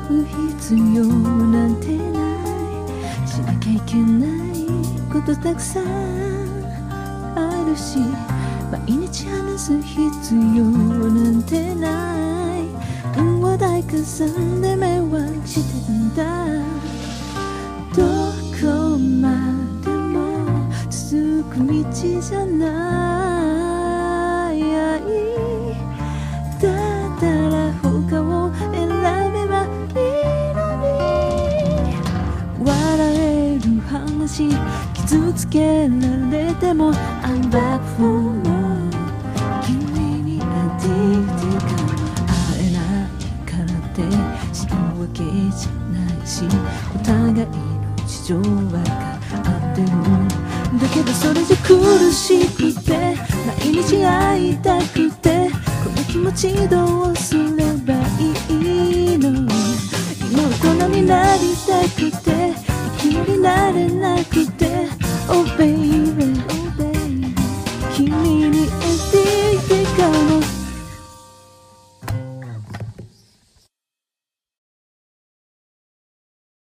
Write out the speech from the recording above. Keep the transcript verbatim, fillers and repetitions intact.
う必要なんてない、しなきゃいけないことたくさんあるし、毎日話す必要なんてない、話題重ね目はしてたんだ。どこまでも続く道じゃない、だったら他を選べばいいのに。笑える話、傷つけられても I'm back for more。 君にアディクティブかも、会えないからって死ぬわけじゃないし、お互いの事情は分かってる。だけどそれじゃ苦しくて、毎日会いたくて、この気持ちどうすればいいの。今大人になりたくて、いきなりなれなくて Oh baby